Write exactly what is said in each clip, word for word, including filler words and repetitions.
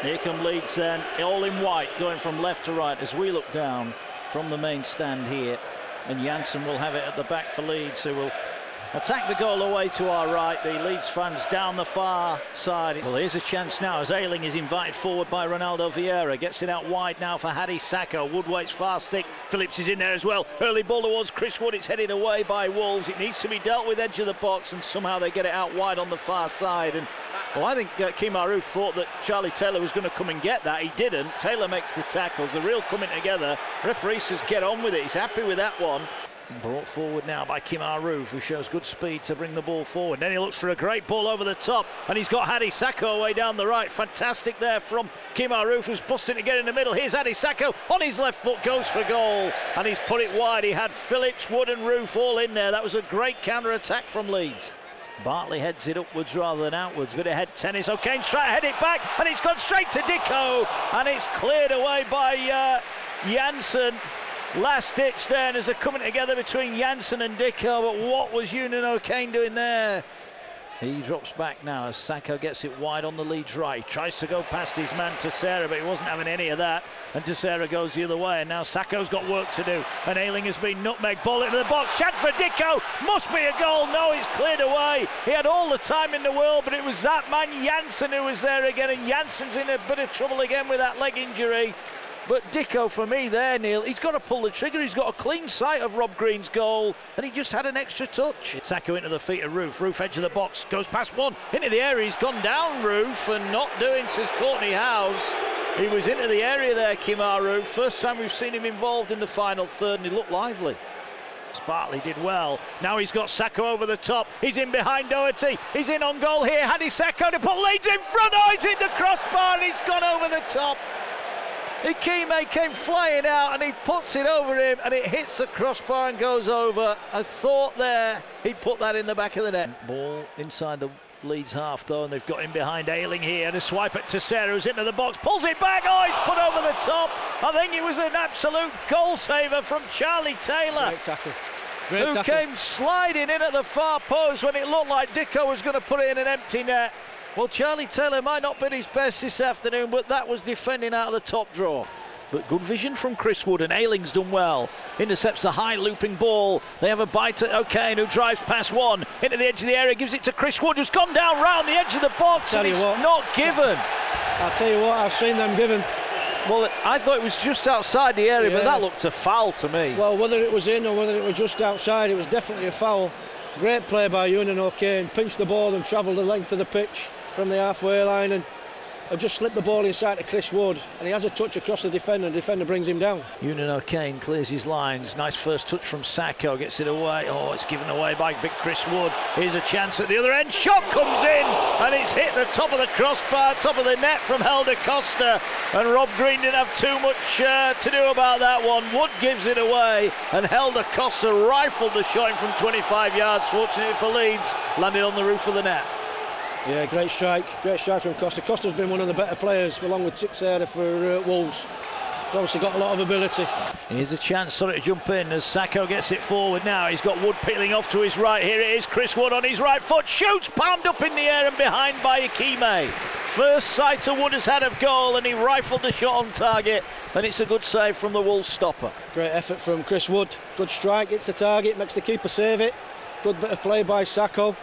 Here come Leeds then, all in white, going from left to right as we look down from the main stand here. And Janssen will have it at the back for Leeds, who will attack the goal away to our right. The Leeds fans down the far side. Well, here's a chance now as Ayling is invited forward by Ronaldo Vieira. Gets it out wide now for Hadi Sacco. Woodwaite's fast stick. Phillips is in there as well. Early ball towards Chris Wood. It's headed away by Wolves. It needs to be dealt with edge of the box, and somehow they get it out wide on the far side. And well, I think uh, Kemar Roofe thought that Charlie Taylor was going to come and get that. He didn't. Taylor makes the tackles. The real coming together. Referee says get on with it. He's happy with that one. Brought forward now by Kemar Roofe, who shows good speed to bring the ball forward. Then he looks for a great ball over the top, and he's got Hadi Sacco away down the right. Fantastic there from Kemar Roofe, who's busting to get in the middle. Here's Hadi Sacco on his left foot, goes for goal, and he's put it wide. He had Phillips, Wood and Roofe all in there. That was a great counter-attack from Leeds. Bartley heads it upwards rather than outwards. Bit of head tennis. O'Kane trying to head it back, and it's gone straight to Dicko, and it's cleared away by uh, Janssen. Last ditch there, and there's a coming together between Janssen and Dicko, but what was Eunan O'Kane doing there? He drops back now as Sacco gets it wide on the Leeds right. He tries to go past his man Teixeira, but he wasn't having any of that, and Teixeira goes the other way, and now Sacco's got work to do, and Ayling has been nutmeg. Ball into the box, chance for Dicko, must be a goal. No, it's cleared away. He had all the time in the world, but it was that man Janssen who was there again, and Janssen's in a bit of trouble again with that leg injury. But Dicko, for me there, Neil, he's got to pull the trigger. He's got a clean sight of Rob Green's goal, and he just had an extra touch. Sacco into the feet of Roofe. Roofe edge of the box, goes past one, into the area. He's gone down, Roofe, and not doing, says Courtney Howes. He was into the area there, Kemar Roofe. First time we've seen him involved in the final third, and he looked lively. Bartley did well. Now he's got Sacco over the top. He's in behind Doherty. He's in on goal here. Hadi Sacco to put Leeds in front. Oh, he's hit the crossbar, and he's gone over the top. Ikeme came flying out, and he puts it over him, and it hits the crossbar and goes over. I thought there he'd put that in the back of the net. Ball inside the Leeds half though, and they've got him behind Ayling here, and a swipe at Teixeira, who's into the box, pulls it back. Oh, he's put over the top. I think it was an absolute goal saver from Charlie Taylor. Great tackle. Great who tackle. Came sliding in at the far post when it looked like Dicko was going to put it in an empty net. Well, Charlie Taylor might not be his best this afternoon, but that was defending out of the top draw. But good vision from Chris Wood, and Ayling's done well. Intercepts a high looping ball. They have a bite at O'Kane, who drives past one into the edge of the area, gives it to Chris Wood, who's gone down round the edge of the box, and it's what, not given. I'll tell you what, I've seen them given. Well, I thought it was just outside the area, yeah. But that looked a foul to me. Well, whether it was in or whether it was just outside, it was definitely a foul. Great play by Eunan O'Kane, pinched the ball and travelled the length of the pitch from the halfway line, and I just slipped the ball inside to Chris Wood, and he has a touch across the defender, and the defender brings him down. Eunan O'Kane clears his lines. Nice first touch from Sacco, gets it away. Oh, it's given away by big Chris Wood. Here's a chance at the other end. Shot comes in, and it's hit the top of the crossbar, top of the net from Helder Costa, and Rob Green didn't have too much uh, to do about that one. Wood gives it away, and Helder Costa rifled the shot in from twenty-five yards. Fortunately for Leeds, landed on the roof of the net. Yeah, great strike, great strike from Costa. Costa's been one of the better players, along with Teixeira for uh, Wolves. He's obviously got a lot of ability. Here's a chance, sorry, to jump in as Sacco gets it forward now. He's got Wood peeling off to his right. Here it is, Chris Wood on his right foot, shoots, palmed up in the air and behind by Ikeme. First sight of Wood has had of goal, and he rifled the shot on target, and it's a good save from the Wolves stopper. Great effort from Chris Wood, good strike, hits the target, makes the keeper save it. Good bit of play by Sacco.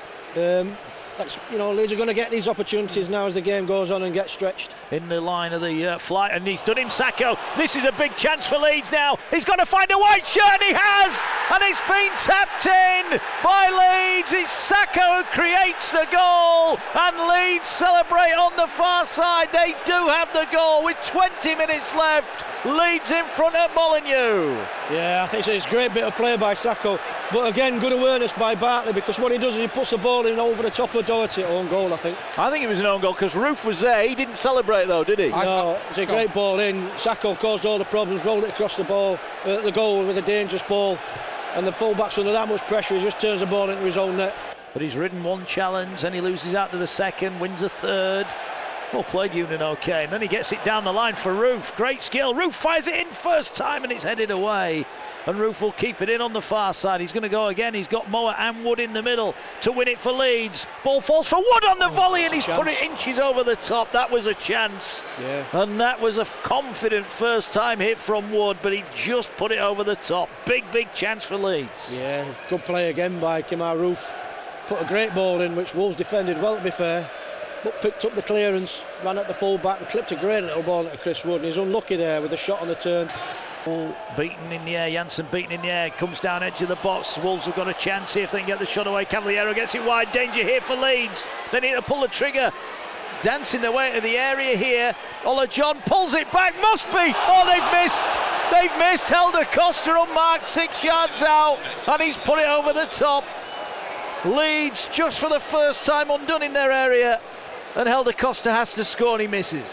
Um, That's, you know, Leeds are going to get these opportunities now as the game goes on and get stretched. In the line of the uh, flight, and he's done him, Sacco. This is a big chance for Leeds now. He's got to find a white shirt, and he has! And it's been tapped in by Leeds. It's Sacco who creates the goal, and Leeds celebrate on the far side. They do have the goal with twenty minutes left. Leeds in front at Molineux. Yeah, I think it's a great bit of play by Sacco, but again, good awareness by Bartley, because what he does is he puts the ball in over the top of Doherty at own goal, I think. I think it was an own goal because Roofe was there. He didn't celebrate though, did he? No, it's a great ball in. Sacco caused all the problems, rolled it across the ball, uh, the goal with a dangerous ball, and the full-back's under that much pressure, he just turns the ball into his own net. But he's ridden one challenge, and he loses out to the second, wins a third. Well played, Eunan O'Kane. And then he gets it down the line for Roof. Great skill. Roof fires it in first time and it's headed away. And Roof will keep it in on the far side. He's going to go again. He's got Moa and Wood in the middle to win it for Leeds. Ball falls for Wood on the volley and he's put it inches over the top. That was a chance. Yeah. And that was a confident first time hit from Wood, but he just put it over the top. Big, big chance for Leeds. Yeah, good play again by Kemar Roof. Put a great ball in, which Wolves defended well, to be fair. But picked up the clearance, ran at the full back and clipped a great little ball into Chris Wood. And he's unlucky there with a shot on the turn. Ball beaten in the air, Janssen beaten in the air, comes down edge of the box. Wolves have got a chance here if they can get the shot away. Cavaliero gets it wide, danger here for Leeds. They need to pull the trigger. Dancing their way into the area here. Ola John pulls it back, must be! Oh, they've missed! They've missed. Helder Costa unmarked six yards out, and he's put it over the top. Leeds just for the first time undone in their area, and Helder Costa has to score and he misses.